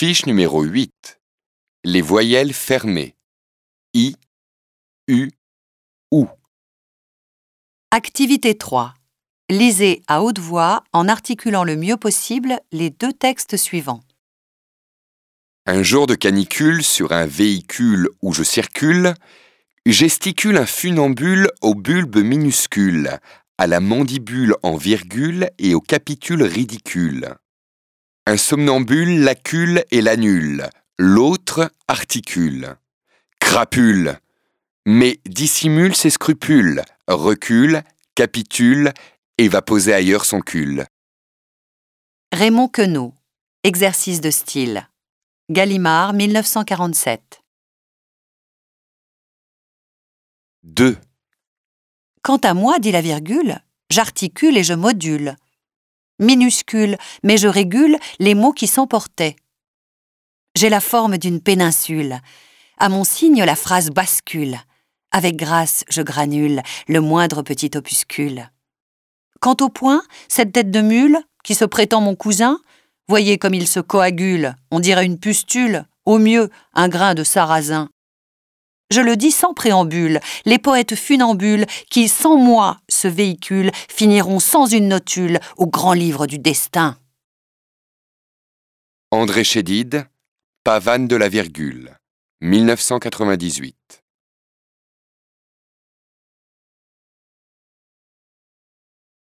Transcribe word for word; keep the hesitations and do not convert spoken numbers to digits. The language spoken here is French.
Fiche numéro huit. Les voyelles fermées. I, U, OU. Activité trois. Lisez à haute voix en articulant le mieux possible les deux textes suivants. Un jour de canicule sur un véhicule où je circule, gesticule un funambule au bulbe minuscule, à la mandibule en virgule et au capitule ridicule. Un somnambule l'accule et l'annule, l'autre articule. Crapule, mais dissimule ses scrupules, recule, capitule et va poser ailleurs son cul. Raymond Queneau. Exercice de style. Gallimard, mille neuf cent quarante-sept. deux. Quant à moi, dit la virgule, j'articule et je module. Minuscule, mais je régule les mots qui s'emportaient. J'ai la forme d'une péninsule. À mon signe, la phrase bascule. Avec grâce, je granule le moindre petit opuscule. Quant au point, cette tête de mule, qui se prétend mon cousin, voyez comme il se coagule, on dirait une pustule, au mieux un grain de sarrasin. Je le dis sans préambule, les poètes funambules qui, sans moi, ce véhicule, finiront sans une notule au grand livre du destin. André Chédid, Pavane de la virgule, mille neuf cent quatre-vingt-dix-huit.